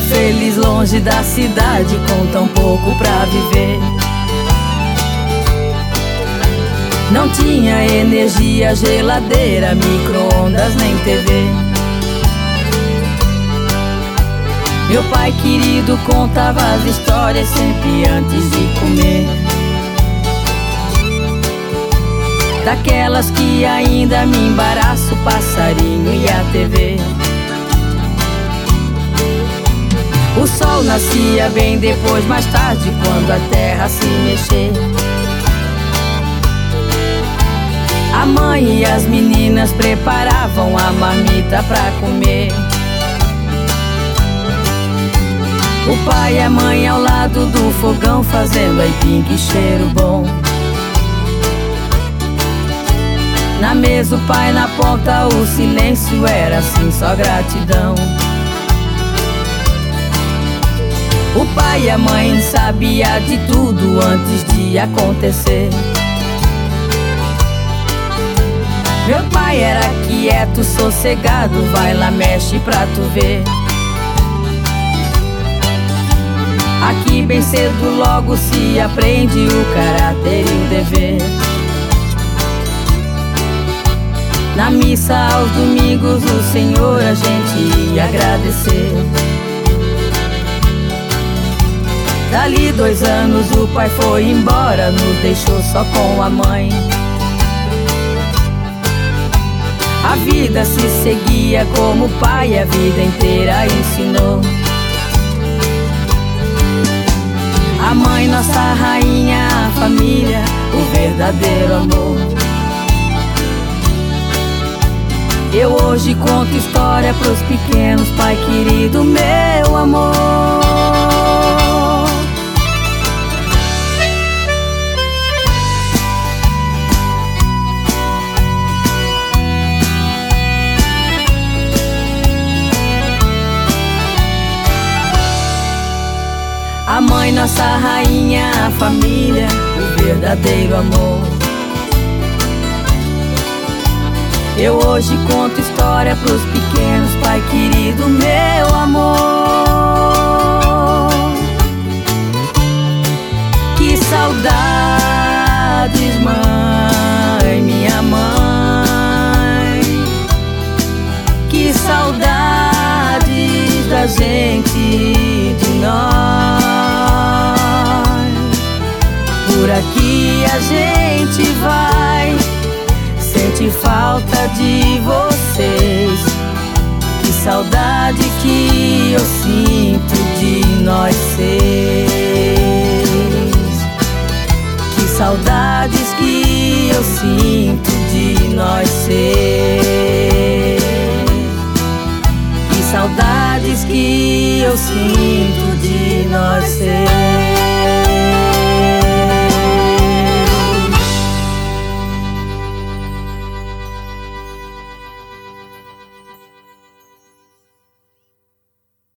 vida feliz longe da cidade, com tão pouco pra viver. Não tinha energia, geladeira, micro-ondas nem TV. Meu pai querido contava as histórias sempre antes de comer, daquelas que ainda me embaraço, o passarinho e a TV. O sol nascia bem depois, mais tarde, quando a terra se mexer. A mãe e as meninas preparavam a marmita pra comer. O pai e a mãe ao lado do fogão, fazendo aipim, que cheiro bom. Na mesa o pai na ponta, o silêncio era assim, só gratidão. O pai e a mãe sabia de tudo antes de acontecer. Meu pai era quieto, sossegado, vai lá, mexe pra tu ver. Aqui bem cedo logo se aprende o caráter e o dever. Na missa aos domingos o Senhor a gente ia agradecer. Dali 2 anos o pai foi embora, nos deixou só com a mãe. A vida se seguia como o pai a vida inteira ensinou. A mãe, nossa rainha, a família, o verdadeiro amor. Eu hoje conto história pros pequenos, pai querido, meu amor. A mãe, nossa rainha, a família, o verdadeiro amor. Eu hoje conto história pros pequenos, pai querido, meu amor. Que saudades, mãe, minha mãe. Que saudades da gente, de nós. Por aqui a gente vai, sente falta de vocês. Que saudade que eu sinto de nós seis. Que saudades que eu sinto de nós seis. Que saudades que eu sinto de nós seis.